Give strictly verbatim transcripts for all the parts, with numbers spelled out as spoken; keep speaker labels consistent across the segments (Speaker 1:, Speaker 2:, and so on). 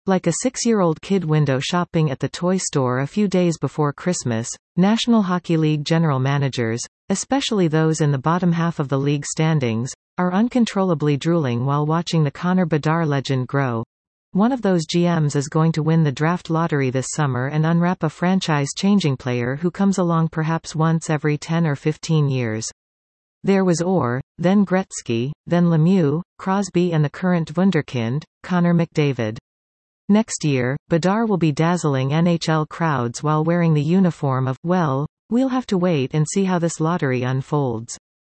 Speaker 1: Like a six-year-old kid window shopping at the toy store a few days before Christmas, National Hockey League general managers, especially those in the bottom half of the league standings, are uncontrollably drooling while watching the Connor Bedard legend grow. One of those G Ms is going to win the draft lottery this summer and unwrap a franchise-changing player who comes along perhaps once every ten or fifteen years. There was Orr, then Gretzky, then Lemieux, Crosby and the current wunderkind, Connor McDavid. Next year, Bedard will be dazzling N H L crowds while wearing the uniform of, well, we'll have to wait and see how this lottery unfolds.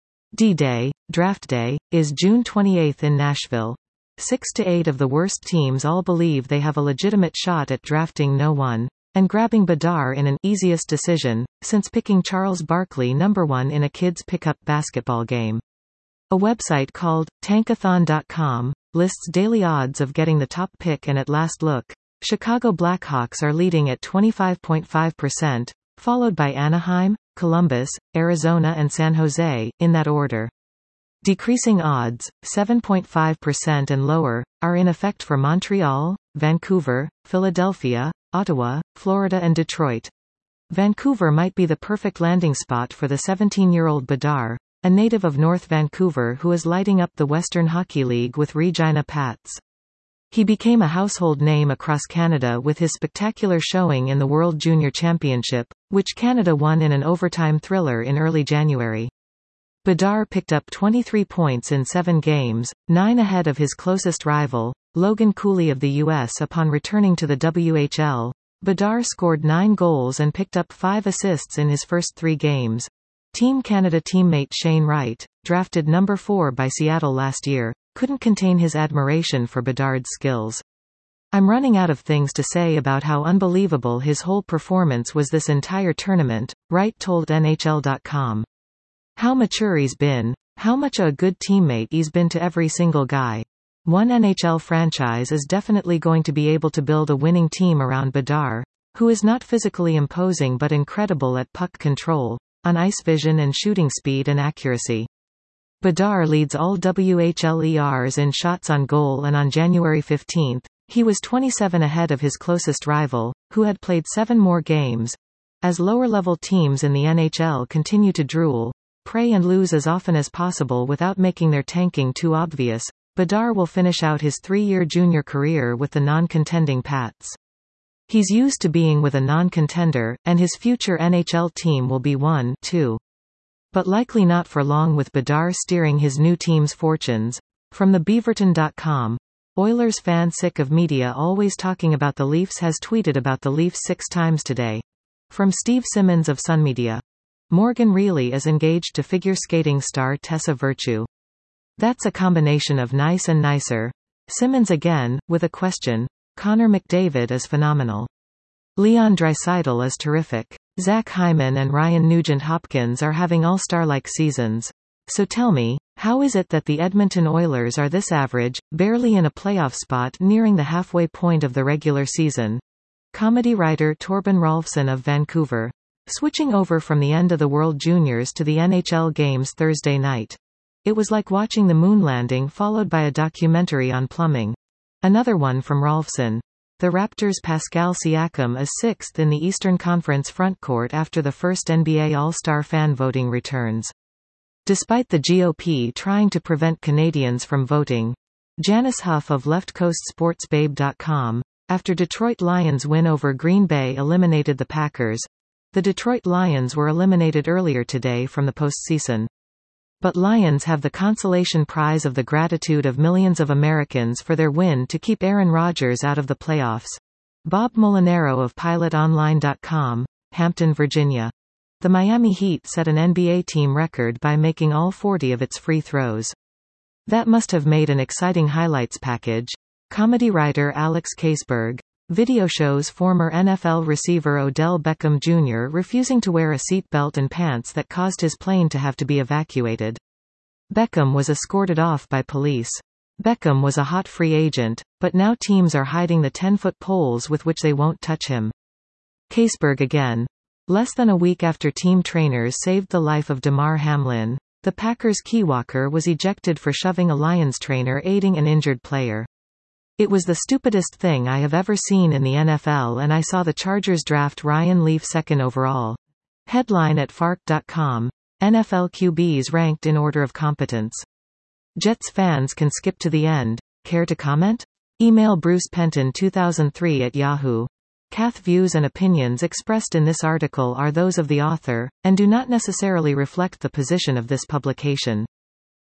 Speaker 1: D-Day, Draft Day, is June twenty-eighth in Nashville. Six to eight of the worst teams all believe they have a legitimate shot at drafting no one, and grabbing Bedard in an easiest decision, since picking Charles Barkley number one in a kids' pickup basketball game. A website called Tankathon dot com lists daily odds of getting the top pick, and at last look, Chicago Blackhawks are leading at twenty-five point five percent, followed by Anaheim, Columbus, Arizona and San Jose, in that order. Decreasing odds, seven point five percent and lower, are in effect for Montreal, Vancouver, Philadelphia, Ottawa, Florida and Detroit. Vancouver might be the perfect landing spot for the seventeen-year-old Bedard, a native of North Vancouver who is lighting up the Western Hockey League with Regina Pats. He became a household name across Canada with his spectacular showing in the World Junior Championship, which Canada won in an overtime thriller in early January. Bedard picked up twenty-three points in seven games, nine ahead of his closest rival, Logan Cooley of the U S Upon returning to the W H L, Bedard scored nine goals and picked up five assists in his first three games. Team Canada teammate Shane Wright, drafted number four by Seattle last year, couldn't contain his admiration for Bedard's skills. "I'm running out of things to say about how unbelievable his whole performance was this entire tournament," Wright told N H L dot com. "How mature he's been, how much a good teammate he's been to every single guy. One N H L franchise is definitely going to be able to build a winning team around Bedard, who is not physically imposing but incredible at puck control, on ice vision and shooting speed and accuracy." Bedard leads all W H L E Rs in shots on goal, and on January fifteenth, he was twenty-seven ahead of his closest rival, who had played seven more games. As lower-level teams in the N H L continue to drool, pray and lose as often as possible without making their tanking too obvious, Bedard will finish out his three-year junior career with the non-contending Pats. He's used to being with a non-contender, and his future N H L team will be one, too. But likely not for long, with Bedard steering his new team's fortunes. From the Beaverton dot com, Oilers fan sick of media always talking about the Leafs has tweeted about the Leafs six times today. From Steve Simmons of Sun Media. Morgan Reilly is engaged to figure skating star Tessa Virtue. That's a combination of nice and nicer. Simmons again, with a question. Connor McDavid is phenomenal. Leon Draisaitl is terrific. Zach Hyman and Ryan Nugent-Hopkins are having all-star-like seasons. So tell me, how is it that the Edmonton Oilers are this average, barely in a playoff spot nearing the halfway point of the regular season? Comedy writer Torben Rolfsson of Vancouver. Switching over from the end of the World Juniors to the N H L games Thursday night. It was like watching the moon landing followed by a documentary on plumbing. Another one from Rolfsson. The Raptors' Pascal Siakam is sixth in the Eastern Conference frontcourt after the first N B A All-Star fan voting returns. Despite the G O P trying to prevent Canadians from voting. Janice Huff of Left Coast Sports Babe dot com. After Detroit Lions win over Green Bay eliminated the Packers. The Detroit Lions were eliminated earlier today from the postseason. But Lions have the consolation prize of the gratitude of millions of Americans for their win to keep Aaron Rodgers out of the playoffs. Bob Molinaro of Pilot Online dot com, Hampton, Virginia. The Miami Heat set an N B A team record by making all forty of its free throws. That must have made an exciting highlights package. Comedy writer Alex Kaseberg. Video shows former N F L receiver Odell Beckham Junior refusing to wear a seat belt and pants that caused his plane to have to be evacuated. Beckham was escorted off by police. Beckham was a hot free agent, but now teams are hiding the ten-foot poles with which they won't touch him. Kaseberg again. Less than a week after team trainers saved the life of Damar Hamlin, the Packers' Keywalker was ejected for shoving a Lions trainer aiding an injured player. "It was the stupidest thing I have ever seen in the N F L, and I saw the Chargers draft Ryan Leaf second overall." Headline at Fark dot com. N F L Q Bs ranked in order of competence. Jets fans can skip to the end. Care to comment? Email Bruce Penton two thousand three at Yahoo. Cath views and opinions expressed in this article are those of the author, and do not necessarily reflect the position of this publication.